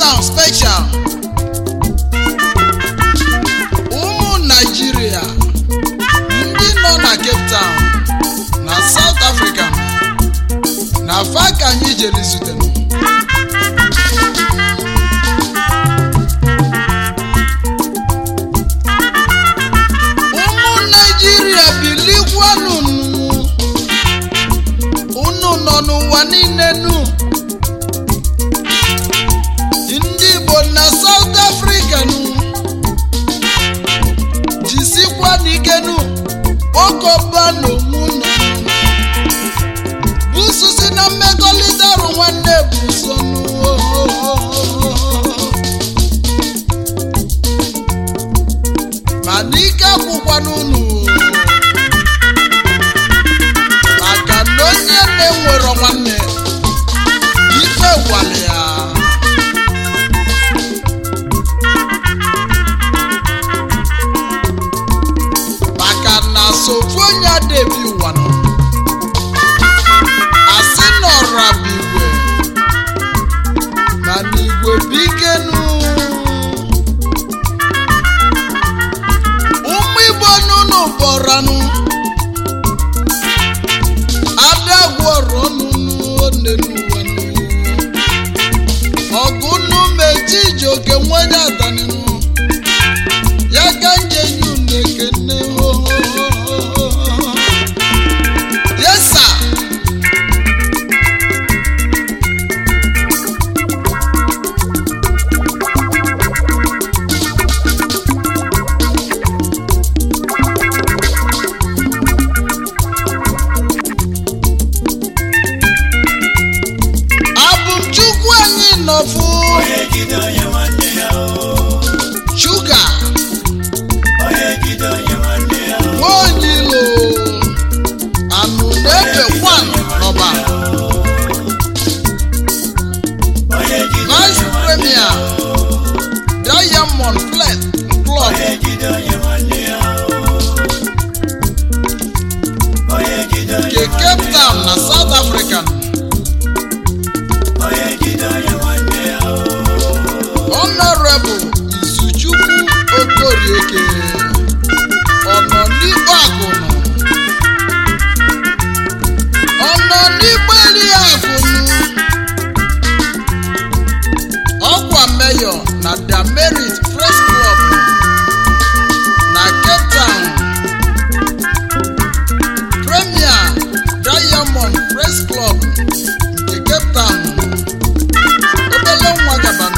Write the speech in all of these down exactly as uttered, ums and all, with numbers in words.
Town special ụmụ Nigeria ndị nọ na Cape Town na South Africa na fa ka anyị jere zute ụmụ Nigeria bilikwanụ unu nọ n'ụwa niile nu ndị Igbo na South Africa nu jisikwa n'ike nu okoba n'onwu nọ busu si na mmekọrịta ọrụ nwanne buso nu ma n'ike akwụkwa n'unu maka na onye na-enwero nwanne ife gwara ya maka na sofu onye adebi ụwa nọ asị nọra bụ igwe mana igwe bụ ikenu ụmụ Igbo n'ụlọ bọranụ adagwọrọ n'ụwa ọgụ nnu meji iji oke nwenye adanịnụ ya ka njenyu na-ekene yesa abụmchukwu anyị nọfụ shuga nwaonyilo anụ na-efe kwan n'ọba vice premier Diamond Club nke Cape Town na South Africa Honorable Izuchukwu Okorieke ọnọ n'Igbo akụnụ ọnọ n'Igbo eli akụnụ ọkwa mayor na The Merit Press Club na Cape Town Premier Diamond Press Club nke Cape Town obele nwa gabana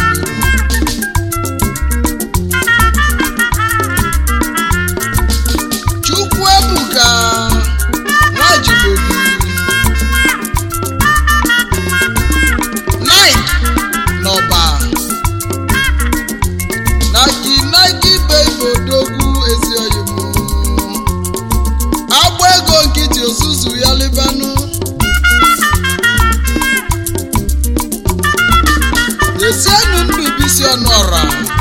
Chukwuebuka Nwajibobi Nike n'ọba Nike Nike Baby Odogwu Ezioyimu agba ego nkịtị ozuzu ya libanụ esienu ndubisi ọnụọra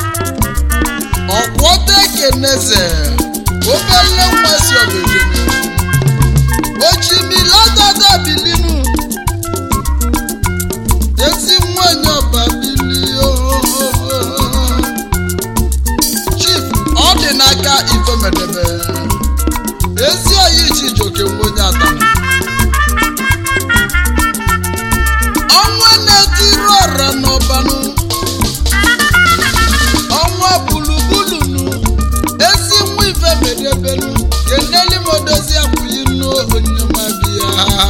ọkwọta ekeneze obele nwasi obejenu ochimiladada bilinu ezi nwanyị ọba bilio Chief ọ dị n'aka Ifemedebe ezi oyi Chijioke onye atana ọnwa na-etiri ọra n'ọbanụ ọnwa bulubulunu ezi nwa Ifemedebenu keneli modozi akwụghị nnu onyemabịa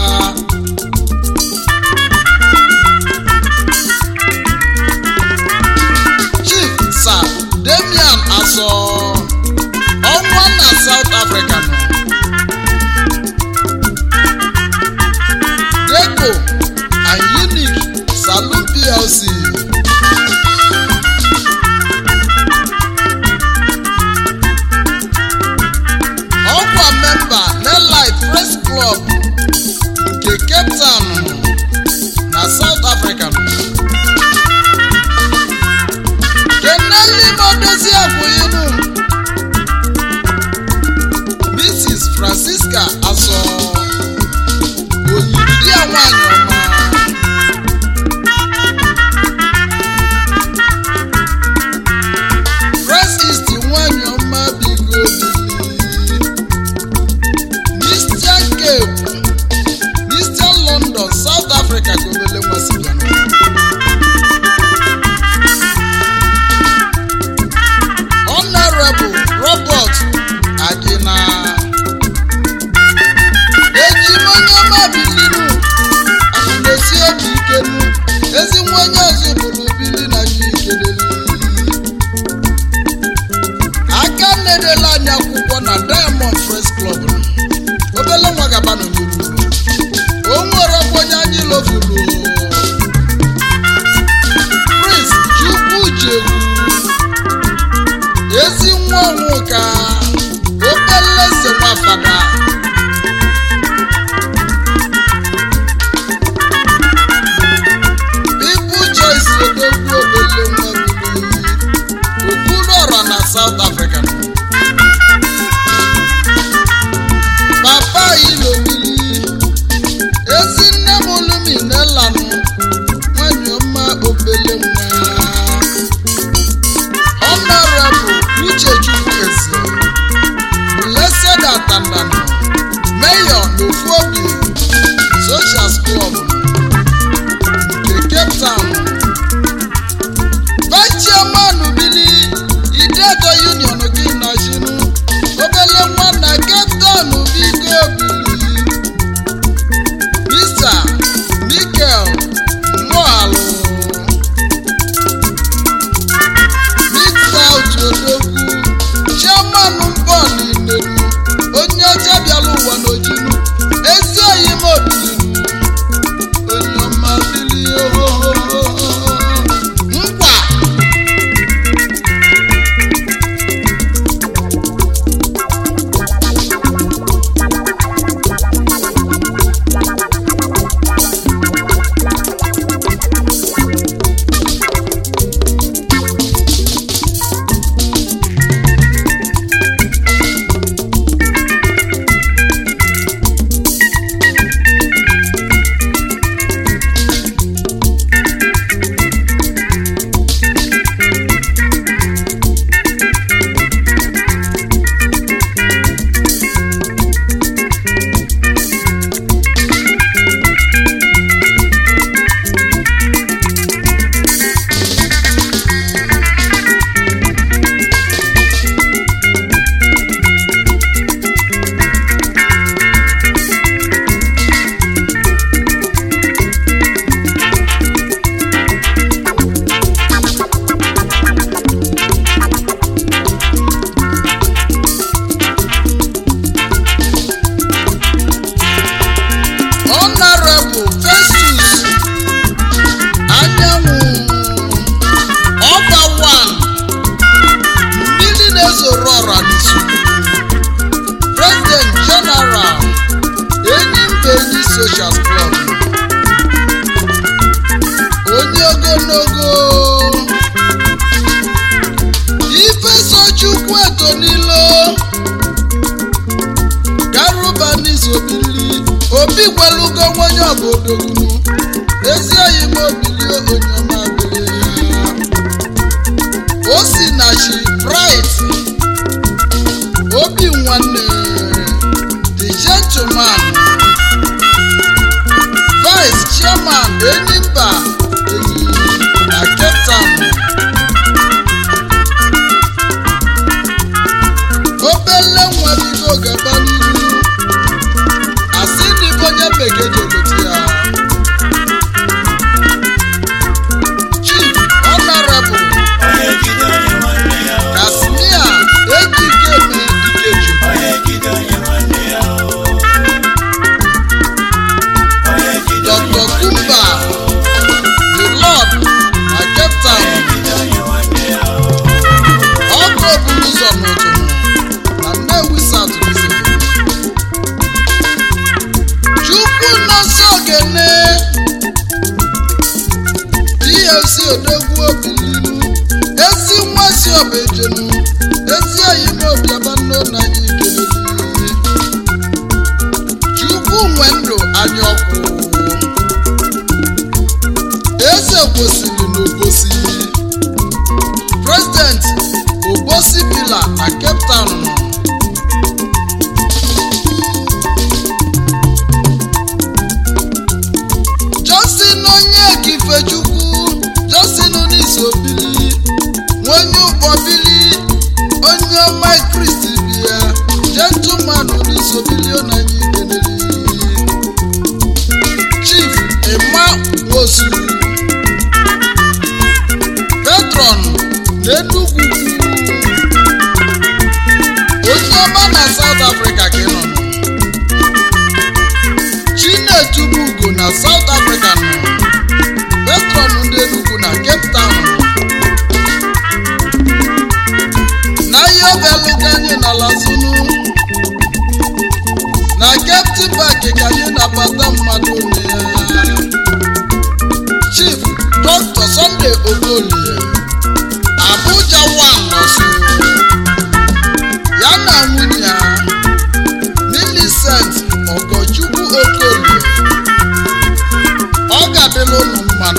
Chief Sir Damian Aso ọnwa na South Africa nọ Deco and Unique Saloon P L C ọkwa memba Nelite Press Club nke Cape Town na South Africa keneli modozi akwụghịnụ Missus Francisca Aso oyiri ya nwanyị ọma onye ọzọ bụrụ bili na anyị kelele aka na-edela anyị akwụkwọ na Diamond Press Club obele nwa gaba n'onyuru o nwere onye anyị lovuru Prince Chukwujegwu ezi nwa ọnwụ ka obele eze nwafada People Choice odogwu obele nwa Okwuluọra na South Africa Papa Ilomili ezi nne m Oluminelanụ nwanyị ọma obele nwa Honorable Uchechukwu Eze Blessed Atandanu Mayor n'Ofuobi Social Club nke Cape Town Vice Chairman Bili Ideto Union gị na Shinu obele nwa na Cape Town biko bili Mister Mikel Mohalu Mister Odogwu Chairman Mbọọlụ Inedu onye ọcha bịara ụwa n'ojinu ezi oyi m obilinu onye ọma bili ohohoho nkwa Honorable Festus Anyanwụ Ọba one ndị na-ezoro ọra n'isu President General Enyimba Enyi Social Club onye ogologo Ifesochukwu Etonilo Garuba n'Izobili obi gwelugo onye obodo unu ezi oyi m obili onye ọma bili o si na chi Bright obi nwanne the gentleman Vice Chairman Enyimba Enyi na Cape Town obele nwa biko gaba n'ihu asị ndị onye bekee ji olotu ya Chief Honorable Kasmia Ejikeme Ikeju Doctor Kumba the Lord na Cape Town ọkụ okporo ụzọ n'ụtụtụ na Nnewi South Chukwu nọsọ ogene D L C odogwu obililu ezi nwasi obejenu ezi oyi m obiabanno na anyị keleli Chukwu nwe ndụ anya ọkụ eze kwesịrị n'Obosi President Obosi Bila na Cape Town Justin Onyeka Ifechukwu Justin n'Izobili onye ụkpọbili onye ọma Kristi bịa gentleman n'Izobili na anyị keleli Chief Emma Nwosu onye ọma na South Africa ka ị nọ Chinetubugo na South Africa nọ Petron ndị Enugu na Cape Town na ihe obelu ka anyị na Lazunu na Captain Park ka anyị na-abata mmadụ onye ya Chief Doctor Sunday Ogolie Abuja one Osu ya na nwunye ya Millicent Ogochukwu Okolie ọ ga-adịla ụlọ mmanụ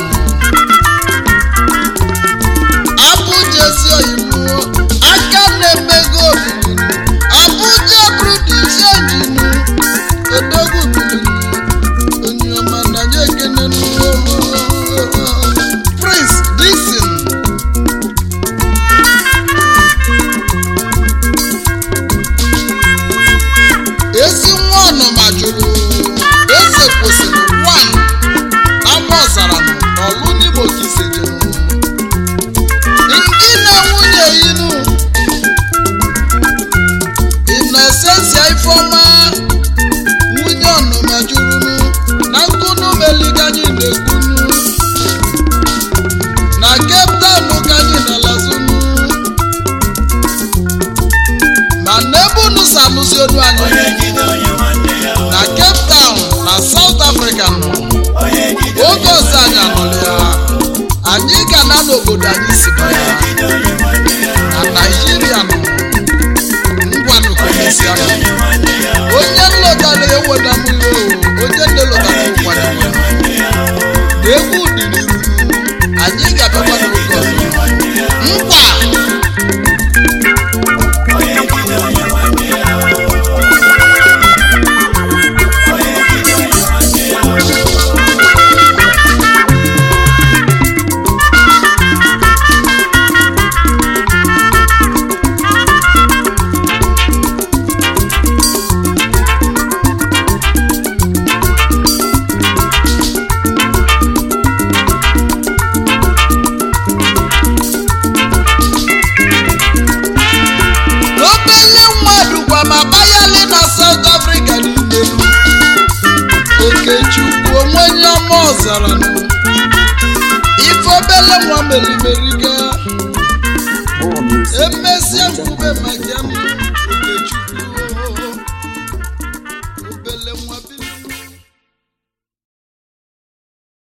Abuja ezi oyibo aka na-emego obibi Abuja produce engine odogwu bibi onye ọma na nye ekene Prince Dixon ezi nwa ọnụma jụrụ eze kwụsịrị one n'ama ọzara n'ọlụ n'Imo ka ise jere ndị na nwunye yinu Innocentia Ifeoma nwunye ọnụma jụrụ na nkunu meliganyị na-ekwunu na Cape Town ka anyị na Lazunu ma n'ebunu salụzi onu anyị na Cape Town na South Africa nọ oge ọzọ anyị anọrọ ya anyị ga na n'obodo anyị si ya na Nigeria nọ ngwanụ komisia onye nlọtara eweda m iwe onye nlọtara ụkwara na egwu dị n'iru anyị ga-abịakwa n'oge ọzọ nkwa Okechukwu onwe onye ọma ọzara ife obele nwa merimeriga emesie mkpube maka Okechukwu obele nwa bili